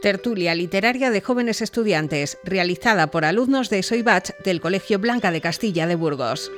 Tertulia literaria de jóvenes estudiantes, realizada por alumnos de Soibach del Colegio Blanca de Castilla de Burgos.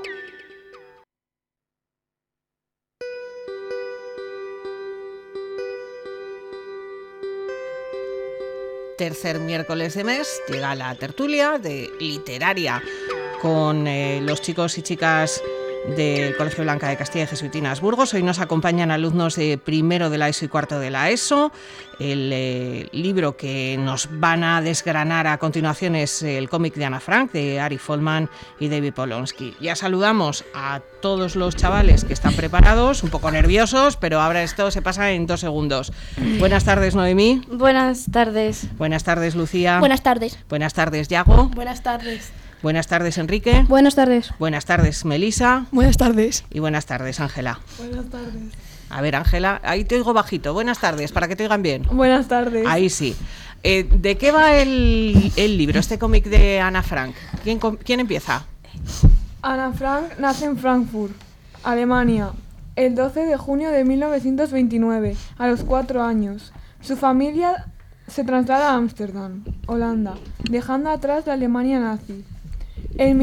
Tercer miércoles de mes llega la tertulia de literaria con los chicos y chicas del Colegio Blanca de Castilla y Jesuitinas Burgos. Hoy nos acompañan alumnos de primero de la ESO y cuarto de la ESO. El libro que nos van a desgranar a continuación es el cómic de Ana Frank, de Ari Folman y David Polonsky. Ya saludamos a todos los chavales que están preparados, un poco nerviosos, pero ahora esto se pasa en 2 segundos. Buenas tardes, Noemí. Buenas tardes. Buenas tardes, Lucía. Buenas tardes. Buenas tardes, Yago. Buenas tardes. Buenas tardes, Enrique. Buenas tardes. Buenas tardes, Melisa. Buenas tardes. Y buenas tardes, Ángela. Buenas tardes. A ver, Ángela, ahí te oigo bajito. Buenas tardes, para que te oigan bien. Buenas tardes. Ahí sí. ¿De qué va el libro, este cómic de Ana Frank? ¿Quién empieza? Ana Frank nace en Frankfurt, Alemania, el 12 de junio de 1929, a los 4 años. Su familia se traslada a Ámsterdam, Holanda, dejando atrás la Alemania nazi. En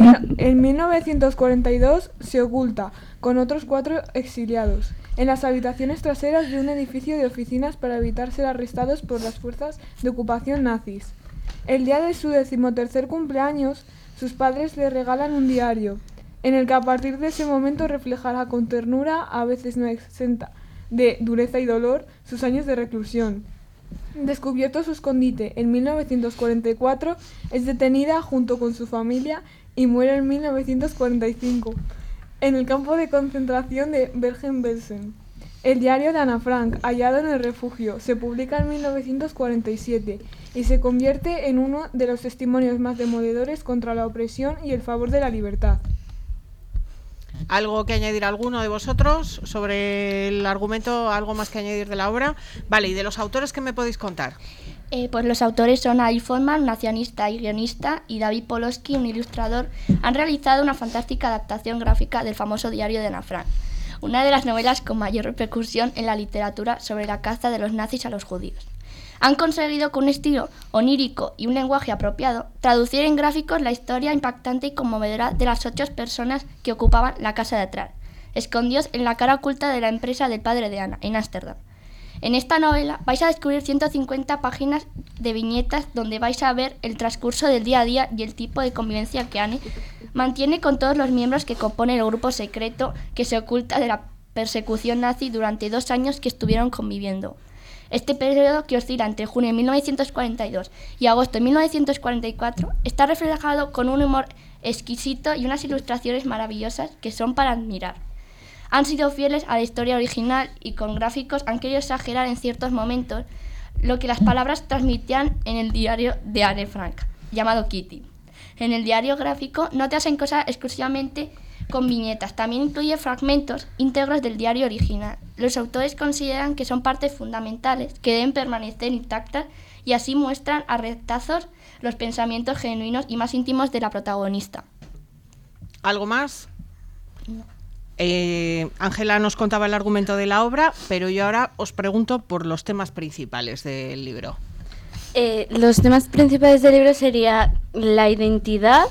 1942 se oculta, con otros 4 exiliados, en las habitaciones traseras de un edificio de oficinas para evitar ser arrestados por las fuerzas de ocupación nazis. El día de su 13º cumpleaños, sus padres le regalan un diario, en el que a partir de ese momento reflejará con ternura, a veces no exenta de dureza y dolor, sus años de reclusión. Descubierto su escondite en 1944, es detenida junto con su familia y muere en 1945 en el campo de concentración de Bergen-Belsen. El diario de Ana Frank, hallado en el refugio, se publica en 1947 y se convierte en uno de los testimonios más demoledores contra la opresión y el favor de la libertad. ¿Algo que añadir alguno de vosotros sobre el argumento? ¿Algo más que añadir de la obra? Vale, ¿y de los autores qué me podéis contar? Pues los autores son Ari Folman, un accionista y guionista, y David Polonsky, un ilustrador. Han realizado una fantástica adaptación gráfica del famoso diario de Ana Frank, una de las novelas con mayor repercusión en la literatura sobre la caza de los nazis a los judíos. Han conseguido con un estilo onírico y un lenguaje apropiado traducir en gráficos la historia impactante y conmovedora de las 8 personas que ocupaban la casa de atrás, escondidos en la cara oculta de la empresa del padre de Ana, en Ámsterdam. En esta novela vais a descubrir 150 páginas de viñetas donde vais a ver el transcurso del día a día y el tipo de convivencia que Anne mantiene con todos los miembros que componen el grupo secreto que se oculta de la persecución nazi durante 2 años que estuvieron conviviendo. Este periodo, que oscila entre junio de 1942 y agosto de 1944, está reflejado con un humor exquisito y unas ilustraciones maravillosas que son para admirar. Han sido fieles a la historia original y con gráficos han querido exagerar en ciertos momentos lo que las palabras transmitían en el diario de Anne Frank, llamado Kitty. En el diario gráfico no te hacen cosas exclusivamente con viñetas, también incluye fragmentos íntegros del diario original. Los autores consideran que son partes fundamentales que deben permanecer intactas y así muestran a retazos los pensamientos genuinos y más íntimos de la protagonista. ¿Algo más? No. Ángela nos contaba el argumento de la obra, pero yo ahora os pregunto por los temas principales del libro. Los temas principales del libro serían la identidad.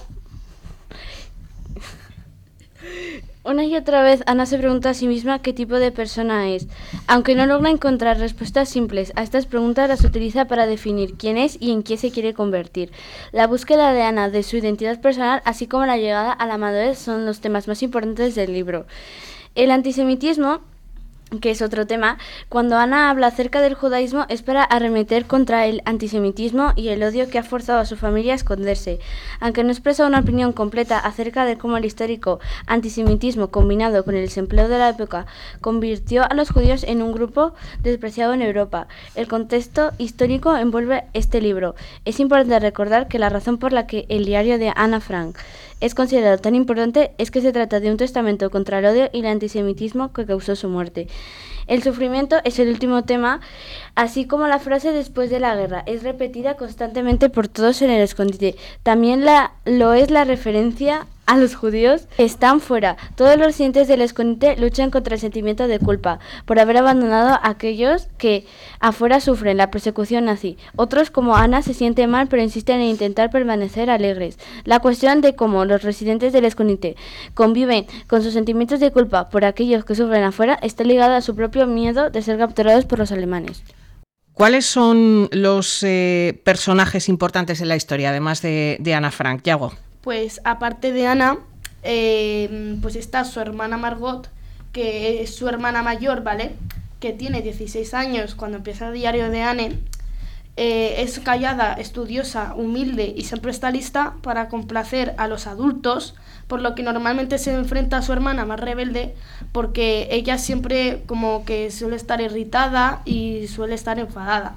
Una y otra vez Ana se pregunta a sí misma qué tipo de persona es. Aunque no logra encontrar respuestas simples a estas preguntas, las utiliza para definir quién es y en qué se quiere convertir. La búsqueda de Ana de su identidad personal, así como la llegada a la madurez, son los temas más importantes del libro. El antisemitismo, que es otro tema, cuando Ana habla acerca del judaísmo es para arremeter contra el antisemitismo y el odio que ha forzado a su familia a esconderse. Aunque no expresa una opinión completa acerca de cómo el histórico antisemitismo combinado con el desempleo de la época convirtió a los judíos en un grupo despreciado en Europa. El contexto histórico envuelve este libro. Es importante recordar que la razón por la que el diario de Ana Frank es considerado tan importante es que se trata de un testamento contra el odio y el antisemitismo que causó su muerte. El sufrimiento es el último tema, así como la frase después de la guerra. Es repetida constantemente por todos en el escondite. También lo es la referencia a los judíos que están fuera. Todos los residentes del escondite luchan contra el sentimiento de culpa por haber abandonado a aquellos que afuera sufren la persecución nazi. Otros, como Ana, se sienten mal pero insisten en intentar permanecer alegres. La cuestión de cómo los residentes del escondite conviven con sus sentimientos de culpa por aquellos que sufren afuera está ligada a su propio miedo de ser capturados por los alemanes. ¿Cuáles son los personajes importantes en la historia, además de Ana Frank? Yago. Pues aparte de Ana, pues está su hermana Margot, que es su hermana mayor, ¿vale? Que tiene 16 años cuando empieza el diario de Anne. Es callada, estudiosa, humilde y siempre está lista para complacer a los adultos, por lo que normalmente se enfrenta a su hermana más rebelde, porque ella siempre como que suele estar irritada y suele estar enfadada.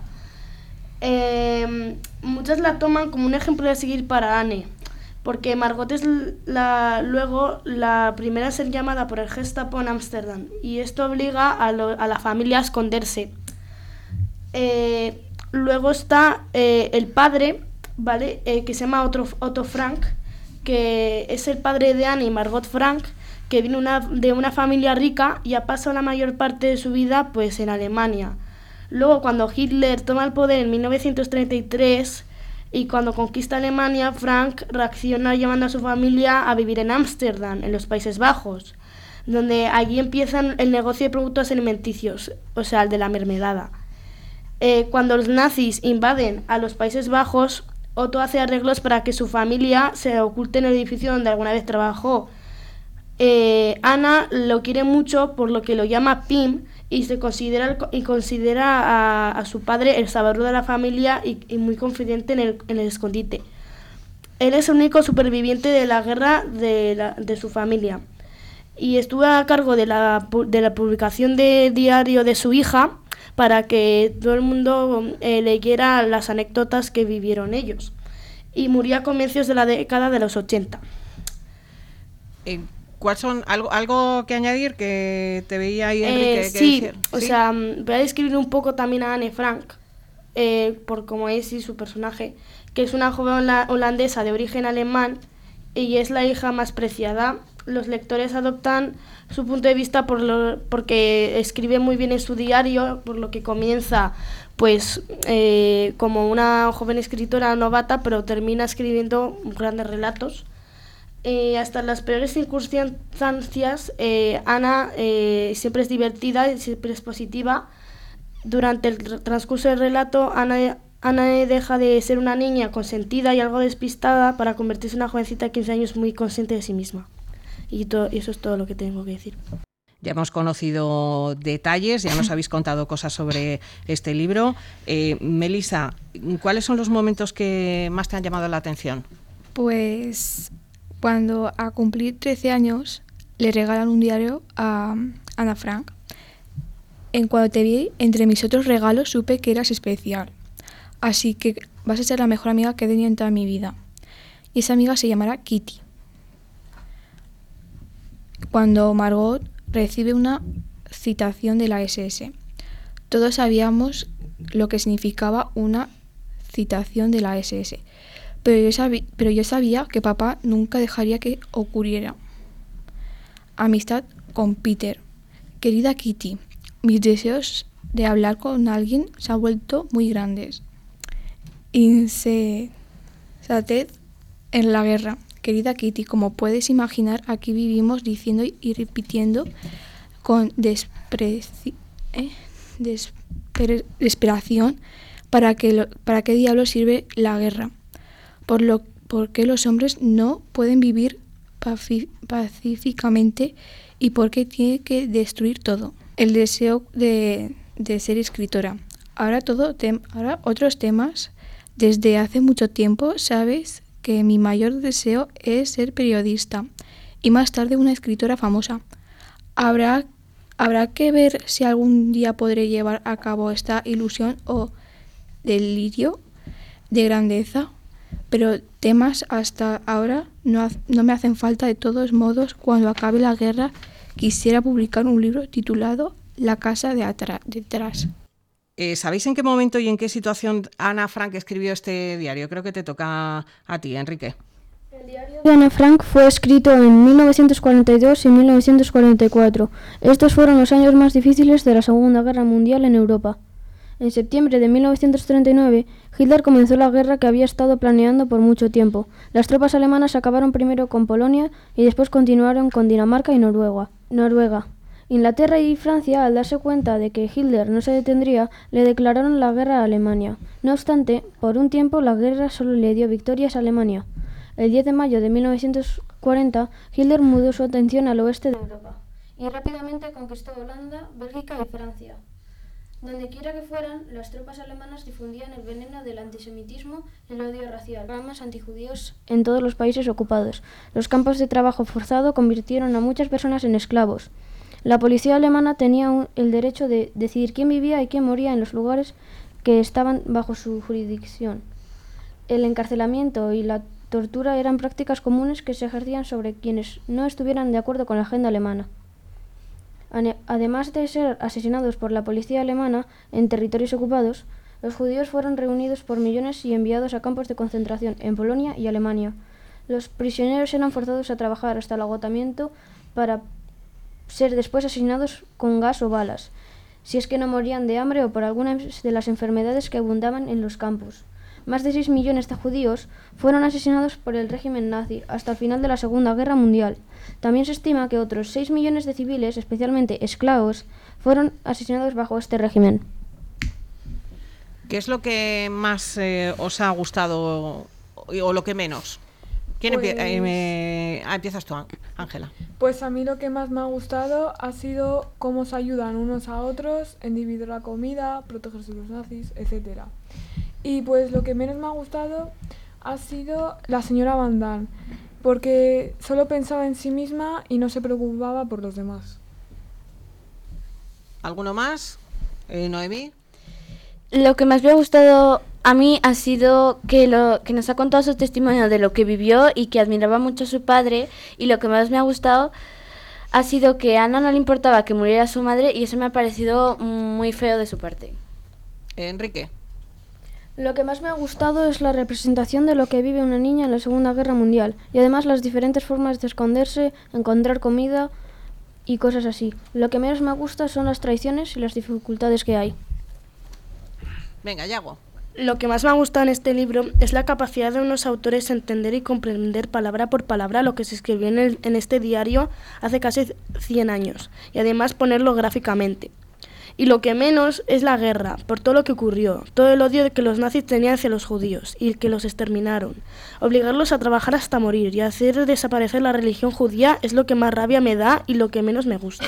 Muchas la toman como un ejemplo de seguir para Anne, porque Margot es luego la primera a ser llamada por el Gestapo en Ámsterdam, y esto obliga a la familia a esconderse. Luego está el padre, ¿vale? Que se llama Otto Frank, que es el padre de Anne y Margot Frank, que viene de una familia rica y ha pasado la mayor parte de su vida pues en Alemania. Luego, cuando Hitler toma el poder en 1933 y cuando conquista Alemania, Frank reacciona llevando a su familia a vivir en Ámsterdam, en los Países Bajos, donde allí empiezan el negocio de productos alimenticios, o sea, el de la mermelada. Cuando los nazis invaden a los Países Bajos, Otto hace arreglos para que su familia se oculte en el edificio donde alguna vez trabajó. Ana lo quiere mucho, por lo que lo llama Pim, y considera a su padre el salvador de la familia y muy confidente en el escondite. Él es el único superviviente de la guerra de su familia, y estuvo a cargo de la publicación de diario de su hija para que todo el mundo leyera las anécdotas que vivieron ellos, y murió a comienzos de la década de los 80. ¿Cuál son algo que añadir que te veía ahí, Enrique? Sí, decir? O sea, voy a describir un poco también a Anne Frank, por cómo es y su personaje, que es una joven holandesa de origen alemán y es la hija más preciada. Los lectores adoptan su punto de vista porque escribe muy bien en su diario, por lo que comienza pues como una joven escritora novata, pero termina escribiendo grandes relatos. Hasta en las peores circunstancias, Ana siempre es divertida y siempre es positiva. Durante el transcurso del relato, Ana deja de ser una niña consentida y algo despistada para convertirse en una jovencita de 15 años muy consciente de sí misma. Y eso es todo lo que tengo que decir. Ya hemos conocido detalles, ya nos habéis contado cosas sobre este libro. Melissa, ¿cuáles son los momentos que más te han llamado la atención? Pues cuando a cumplir 13 años le regalan un diario a Ana Frank. En cuanto te vi, entre mis otros regalos supe que eras especial. Así que vas a ser la mejor amiga que he tenido en toda mi vida. Y esa amiga se llamará Kitty. Cuando Margot recibe una citación de la SS. Todos sabíamos lo que significaba una citación de la SS. Pero yo sabía que papá nunca dejaría que ocurriera. Amistad con Peter. Querida Kitty, mis deseos de hablar con alguien se han vuelto muy grandes. Insensatez en la guerra. Querida Kitty, como puedes imaginar, aquí vivimos diciendo y repitiendo con desesperación para qué diablos sirve la guerra. ¿Por qué los hombres no pueden vivir pacíficamente y por qué tiene que destruir todo? El deseo de ser escritora. Ahora otros temas. Desde hace mucho tiempo sabes que mi mayor deseo es ser periodista y más tarde una escritora famosa. Habrá que ver si algún día podré llevar a cabo esta ilusión o delirio de grandeza. Pero temas hasta ahora no me hacen falta. De todos modos, cuando acabe la guerra, quisiera publicar un libro titulado la casa de detrás. ¿Sabéis en qué momento y en qué situación Ana Frank escribió este diario? Creo que te toca a ti, Enrique. El diario de Ana Frank fue escrito en 1942 y 1944. Estos fueron los años más difíciles de la Segunda Guerra Mundial en Europa. En septiembre de 1939, Hitler comenzó la guerra que había estado planeando por mucho tiempo. Las tropas alemanas acabaron primero con Polonia y después continuaron con Dinamarca y Noruega. Inglaterra y Francia, al darse cuenta de que Hitler no se detendría, le declararon la guerra a Alemania. No obstante, por un tiempo la guerra solo le dio victorias a Alemania. El 10 de mayo de 1940, Hitler mudó su atención al oeste de Europa y rápidamente conquistó Holanda, Bélgica y Francia. Donde quiera que fueran, las tropas alemanas difundían el veneno del antisemitismo y el odio racial, programas antijudíos en todos los países ocupados. Los campos de trabajo forzado convirtieron a muchas personas en esclavos. La policía alemana tenía el derecho de decidir quién vivía y quién moría en los lugares que estaban bajo su jurisdicción. El encarcelamiento y la tortura eran prácticas comunes que se ejercían sobre quienes no estuvieran de acuerdo con la agenda alemana. Además de ser asesinados por la policía alemana en territorios ocupados, los judíos fueron reunidos por millones y enviados a campos de concentración en Polonia y Alemania. Los prisioneros eran forzados a trabajar hasta el agotamiento para ser después asesinados con gas o balas, si es que no morían de hambre o por alguna de las enfermedades que abundaban en los campos. Más de 6 millones de judíos fueron asesinados por el régimen nazi hasta el final de la Segunda Guerra Mundial. También se estima que otros 6 millones de civiles, especialmente esclavos, fueron asesinados bajo este régimen. ¿Qué es lo que más os ha gustado o lo que menos? ¿Quién empiezas tú, Ángela? Pues a mí lo que más me ha gustado ha sido cómo se ayudan unos a otros en dividir la comida, protegerse de los nazis, etcétera. Y pues lo que menos me ha gustado ha sido la señora Van Damme, porque solo pensaba en sí misma y no se preocupaba por los demás. ¿Alguno más? Noemí. Lo que más me ha gustado a mí ha sido que nos ha contado su testimonio de lo que vivió y que admiraba mucho a su padre, y lo que más me ha gustado ha sido que a Ana no le importaba que muriera su madre, y eso me ha parecido muy feo de su parte. Enrique. Lo que más me ha gustado es la representación de lo que vive una niña en la Segunda Guerra Mundial, y además las diferentes formas de esconderse, encontrar comida y cosas así. Lo que menos me gusta son las traiciones y las dificultades que hay. Venga, Yago. Lo que más me ha gustado en este libro es la capacidad de unos autores de entender y comprender palabra por palabra lo que se escribió en este diario hace casi 100 años, y además ponerlo gráficamente. Y lo que menos es la guerra, por todo lo que ocurrió, todo el odio que los nazis tenían hacia los judíos y que los exterminaron. Obligarlos a trabajar hasta morir y hacer desaparecer la religión judía es lo que más rabia me da y lo que menos me gusta.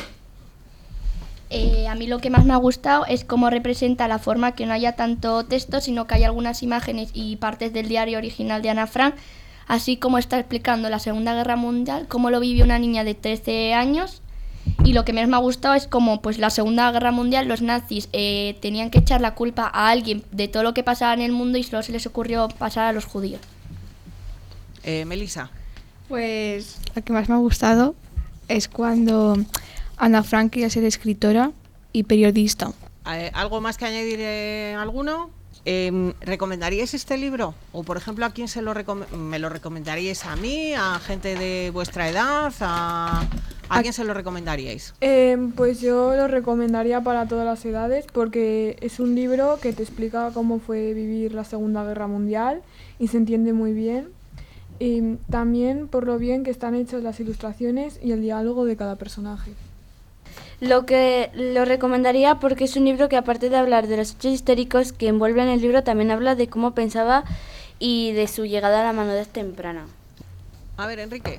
A mí lo que más me ha gustado es cómo representa la forma que no haya tanto texto, sino que hay algunas imágenes y partes del diario original de Ana Frank, así como está explicando la Segunda Guerra Mundial, cómo lo vivió una niña de 13 años. Y lo que más me ha gustado es cómo pues, la Segunda Guerra Mundial los nazis tenían que echar la culpa a alguien de todo lo que pasaba en el mundo y solo se les ocurrió pasar a los judíos. Melissa. Pues lo que más me ha gustado es cuando Ana Frank quería ser escritora y periodista. ¿Algo más que añadir alguno? ¿Recomendaríais este libro? O, por ejemplo, ¿a quién me lo recomendaríais? ¿A mí? ¿A gente de vuestra edad? ¿A quién se lo recomendaríais? Pues yo lo recomendaría para todas las edades, porque es un libro que te explica cómo fue vivir la Segunda Guerra Mundial y se entiende muy bien. Y también por lo bien que están hechas las ilustraciones y el diálogo de cada personaje. Lo recomendaría porque es un libro que, aparte de hablar de los hechos históricos que envuelven el libro, también habla de cómo pensaba y de su llegada a la madurez temprana. A ver, Enrique.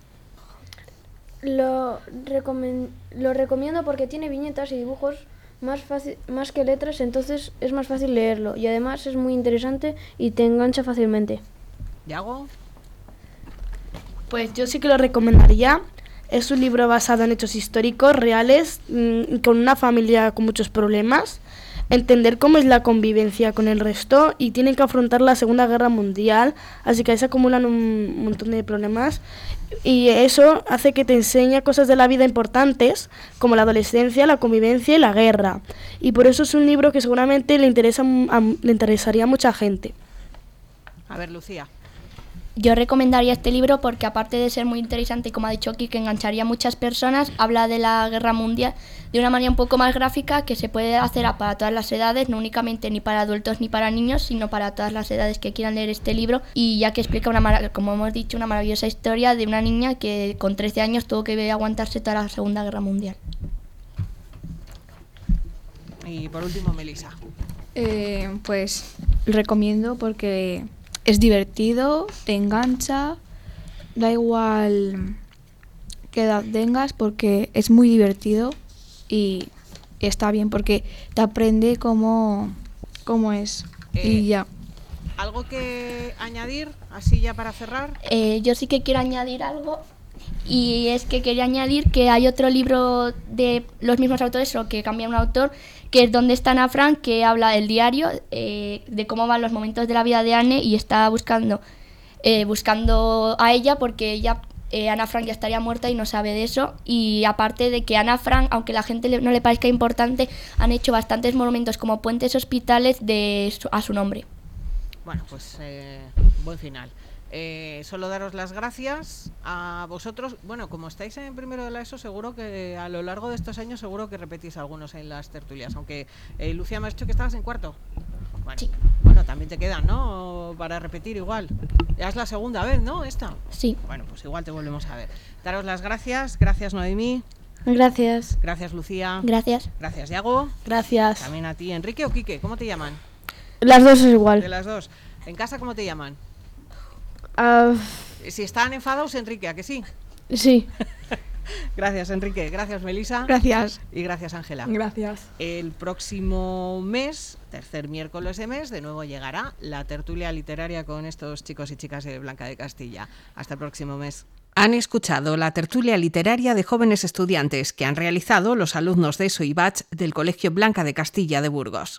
Lo recomiendo porque tiene viñetas y dibujos más que letras, entonces es más fácil leerlo y además es muy interesante y te engancha fácilmente. ¿Yago? Pues yo sí que lo recomendaría. Es un libro basado en hechos históricos reales, con una familia con muchos problemas, entender cómo es la convivencia con el resto y tienen que afrontar la Segunda Guerra Mundial, así que ahí se acumulan un montón de problemas y eso hace que te enseñe cosas de la vida importantes como la adolescencia, la convivencia y la guerra, y por eso es un libro que seguramente le interesaría a mucha gente. A ver, Lucía. Yo recomendaría este libro porque, aparte de ser muy interesante, como ha dicho Kike, que engancharía a muchas personas, habla de la guerra mundial de una manera un poco más gráfica, que se puede hacer para todas las edades, no únicamente ni para adultos ni para niños, sino para todas las edades que quieran leer este libro, y ya que explica, como hemos dicho, una maravillosa historia de una niña que con 13 años tuvo que aguantarse toda la Segunda Guerra Mundial. Y por último, Melissa. Pues recomiendo porque es divertido, te engancha, da igual qué edad tengas porque es muy divertido y está bien porque te aprende cómo es y ya. ¿Algo que añadir, así ya para cerrar? Yo sí que quiero añadir algo, y es que quería añadir que hay otro libro de los mismos autores, o que cambia un autor, que es ¿Dónde está Ana Frank?, que habla del diario, de cómo van los momentos de la vida de Anne, y está buscando a ella porque ella, Ana Frank, ya estaría muerta y no sabe de eso, y aparte de que Ana Frank, aunque la gente no le parezca importante, han hecho bastantes monumentos como puentes, hospitales a su nombre. Bueno, pues buen final. Solo daros las gracias a vosotros. Bueno, como estáis en primero de la ESO, seguro que a lo largo de estos años seguro que repetís algunos en las tertulias, aunque Lucía me ha dicho que estabas en cuarto. Bueno, sí. Bueno, también te quedan, ¿no? Para repetir igual. Ya es la segunda vez, ¿no? Esta. Sí. Bueno, pues igual te volvemos a ver. Daros las gracias. Gracias, Noemí. Gracias. Gracias, Lucía. Gracias. Gracias, Yago. Gracias. También a ti, Enrique o Quique. ¿Cómo te llaman? Las dos es igual. De las dos. ¿En casa cómo te llaman? Ah, Si están enfadados, Enrique, ¿a que sí? sí. Gracias, Enrique. Gracias, Melissa. Gracias. Y gracias, Ángela. Gracias. El próximo mes, tercer miércoles de mes, de nuevo llegará la tertulia literaria con estos chicos y chicas de Blanca de Castilla. Hasta el próximo mes. Han escuchado la tertulia literaria de jóvenes estudiantes que han realizado los alumnos de ESO y BACH del Colegio Blanca de Castilla de Burgos.